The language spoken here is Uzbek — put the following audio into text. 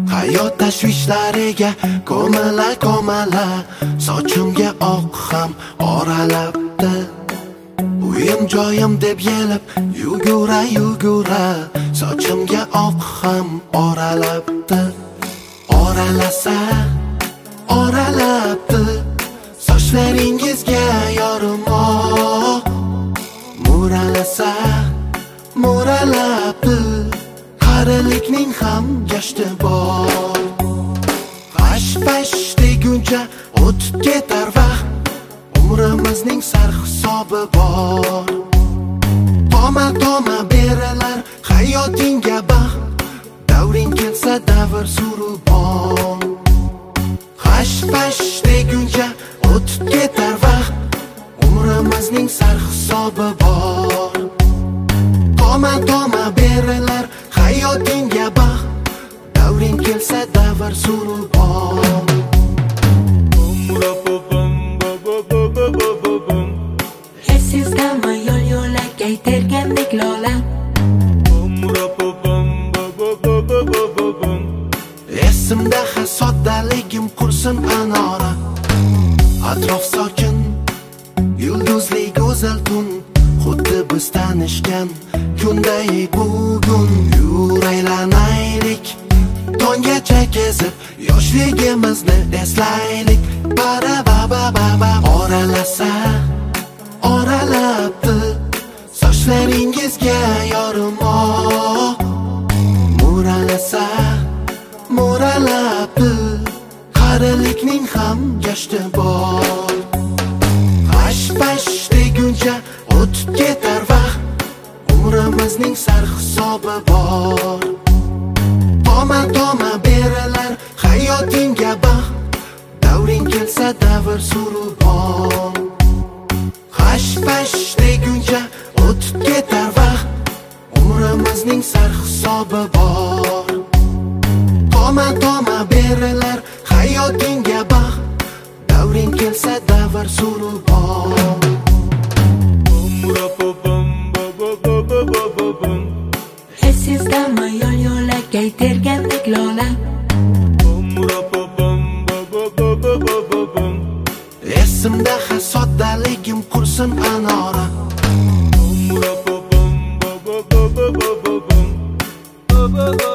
Hayot tashvishlariga ko'mila sochimga oq ham oralabdi. Uyim joyim deb yelib yugura sochimga oq ham oralabdi. Oralabdi sochlaringizga yorim oq. Mo'ralabdi qarilikning ham gashti bor. Pash deguncha o'tib ketar vaqt, umrimizning sarhisobi bor. Toma berilar hayotingga baxt, davring kelsa davr surubon. Pash deguncha o'tib ketar vaqt, umrimizning sarhisobi bor. Toma berilar hayotingga baxt, davring kelsa davr surubon. Esizdami yo'l-yo'lakay tergandek lola? Esimda soddaligim qursin anora. Atrof sokin, yulduzli go'zal tun, xuddi biz tanishgan kunday bugun. Yuraylanaylik, tonggacha kezib, yoshligimizni eslaylik. Baba oralabdi sochlaringizga yorim oq. Mo'ralabdi qarilikning ham gashti bor. Pash deguncha o'tib ketar vaqt, umrimizning sarhisobi bor. Toma berilar hayotingga baxt, davring kelsa davr surubon. Pash deguncha o'tib ketar vaqt, umrimizning sarhisobi bor. Toma berilar hayotingga baxt, davring kelsa davr surubon. Esizdami yo'l-yo'lakay tergandek lola? Esimda soddaligim qursin anora.